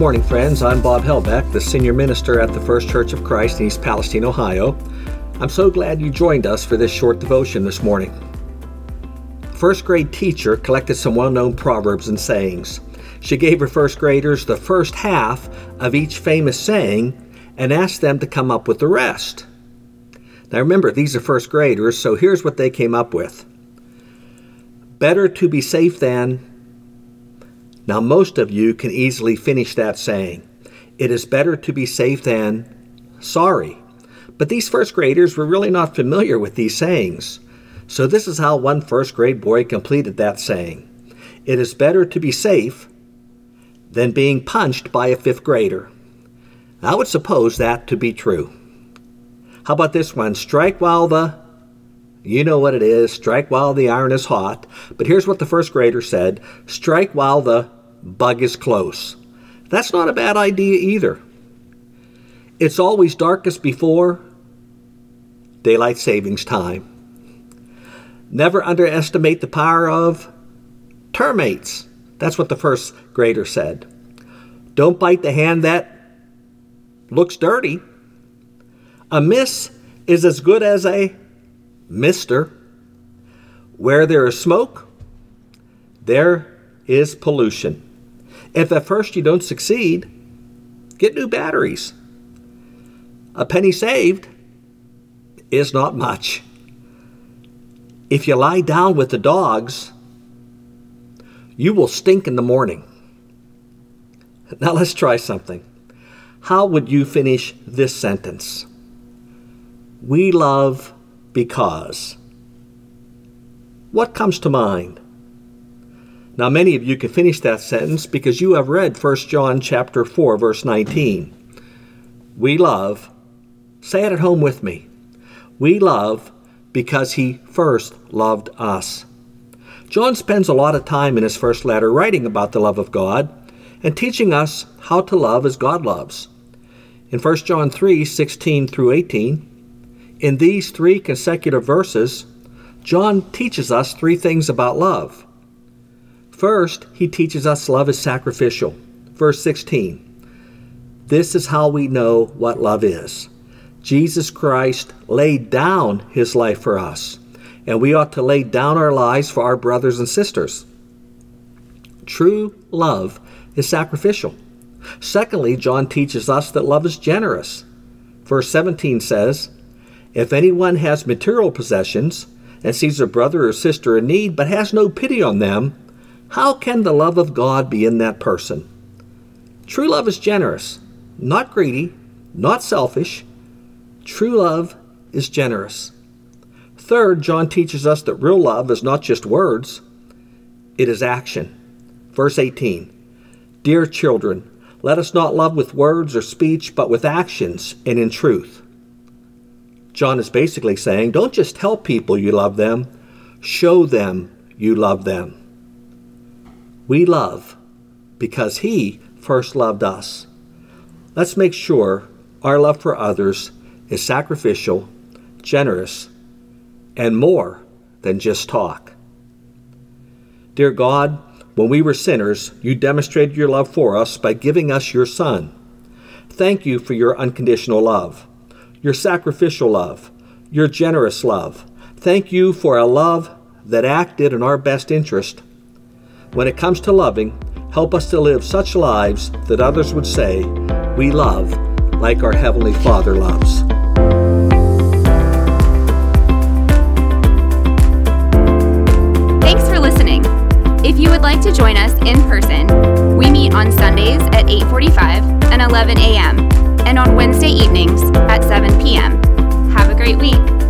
morning, friends. I'm Bob Helbeck, the senior minister at the First Church of Christ in East Palestine, Ohio. I'm so glad you joined us for this short devotion this morning. A first grade teacher collected some well-known proverbs and sayings. She gave her first graders the first half of each famous saying and asked them to come up with the rest. Now remember, these are first graders, so here's what they came up with. Better to be safe than... Now most of you can easily finish that saying. It is better to be safe than sorry. But these first graders were really not familiar with these sayings. So this is how one first grade boy completed that saying. It is better to be safe than being punched by a fifth grader. I would suppose that to be true. How about this one? Strike while you know what it is, strike while the iron is hot. But here's what the first grader said. Strike while the bug is close. That's not a bad idea either. It's always darkest before daylight savings time. Never underestimate the power of termites. That's what the first grader said. Don't bite the hand that looks dirty. A miss is as good as a mister. Where there is smoke, there is pollution. If at first you don't succeed, get new batteries. A penny saved is not much. If you lie down with the dogs, you will stink in the morning. Now let's try something. How would you finish this sentence? We love because. What comes to mind? Now many of you can finish that sentence because you have read 1 John chapter 4, verse 19. We love, say it at home with me. We love because he first loved us. John spends a lot of time in his first letter writing about the love of God and teaching us how to love as God loves. In 1 John 3, 16 through 18, in these three consecutive verses, John teaches us three things about love. First, he teaches us love is sacrificial. Verse 16, this is how we know what love is. Jesus Christ laid down his life for us, and we ought to lay down our lives for our brothers and sisters. True love is sacrificial. Secondly, John teaches us that love is generous. Verse 17 says, if anyone has material possessions and sees a brother or sister in need but has no pity on them, how can the love of God be in that person? True love is generous, not greedy, not selfish. True love is generous. Third, John teaches us that real love is not just words, it is action. Verse 18, dear children, let us not love with words or speech, but with actions and in truth. John is basically saying, don't just tell people you love them, show them you love them. We love because he first loved us. Let's make sure our love for others is sacrificial, generous, and more than just talk. Dear God, when we were sinners, you demonstrated your love for us by giving us your Son. Thank you for your unconditional love, your sacrificial love, your generous love. Thank you for a love that acted in our best interest. When it comes to loving, help us to live such lives that others would say, we love like our Heavenly Father loves. Thanks for listening. If you would like to join us in person, we meet on Sundays at 8:45 and 11 a.m. and on Wednesday evenings at 7 p.m. Have a great week.